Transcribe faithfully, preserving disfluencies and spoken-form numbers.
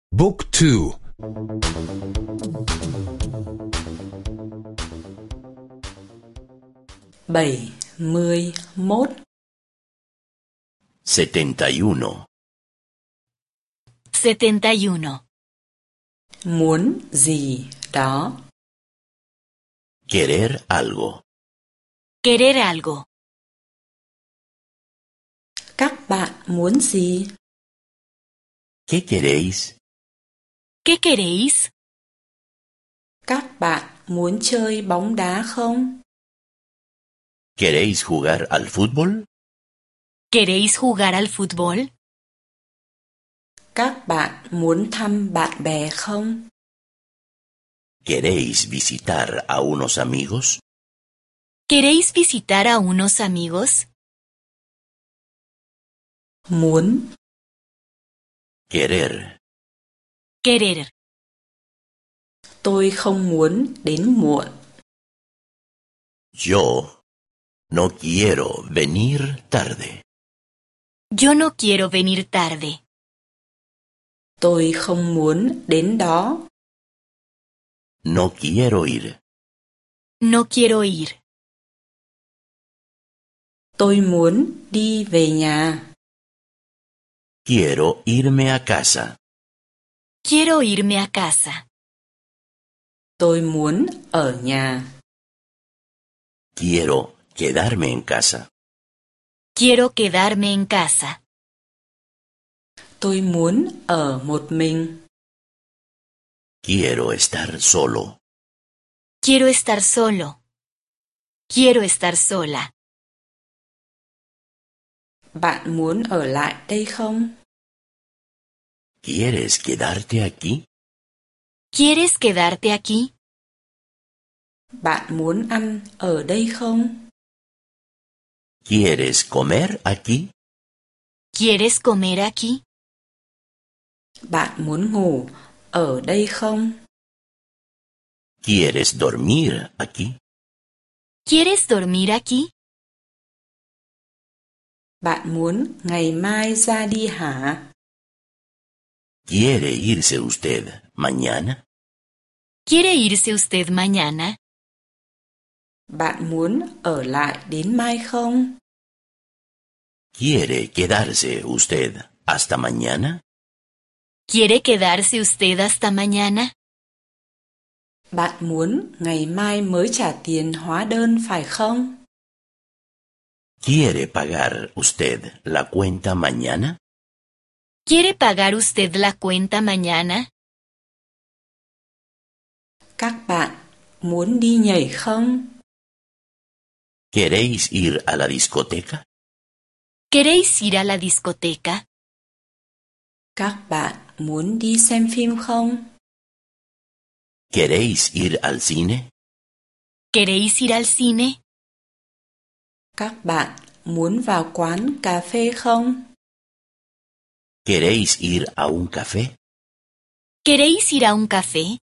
บุ๊กทู bảy mươi mốt setenta y uno. setenta y uno. Muốn gì đó. Querer algo. Querer algo. Các bạn muốn gì? ¿Qué queréis? ¿Qué queréis? Các bạn muốn chơi bóng đá không? ¿Queréis jugar al fútbol? ¿Queréis jugar al fútbol? Các bạn muốn thăm bạn bè không? ¿Queréis visitar a unos amigos? ¿Queréis visitar a unos amigos? Muốn. Querer. Querer. Tôi không muốn đến muộn. Yo no quiero venir tarde. Yo no quiero venir tarde. Tôi không muốn đến đó. No quiero ir. No quiero ir. Tôi muốn đi về nhà. Quiero irme a casa. Quiero irme a casa. Tôi muốn ở nhà. Quiero quedarme en casa. Quiero quedarme en casa. Tôi muốn ở một mình. Quiero estar solo. Quiero estar solo. Quiero estar sola. Bạn muốn ở lại đây không? ¿Quieres quedarte aquí? ¿Quieres quedarte aquí? Bạn muốn ăn ở đây không? ¿Quieres comer aquí? ¿Quieres comer aquí? Bạn muốn ngủ ở đây không? ¿Quieres dormir aquí? ¿Quieres dormir aquí? Bạn muốn ngày mai ra đi hả? ¿Quiere irse usted mañana? ¿Quiere irse usted mañana? Bạn muốn ở lại đến mai không? ¿Quiere quedarse usted hasta mañana? ¿Quiere quedarse usted hasta mañana? Bạn muốn ngày mai mới trả tiền hóa đơn phải không? ¿Quiere pagar usted la cuenta mañana? ¿Quiere pagar usted la cuenta mañana? Các bạn muốn đi nhảy không? ¿Queréis ir a la discoteca? ¿Queréis ir a la discoteca? Các bạn muốn đi xem phim không? ¿Queréis ir al cine? ¿Queréis ir al cine? Các bạn muốn vào quán cà phê không? ¿Queréis ir a un café? ¿Queréis ir a un café?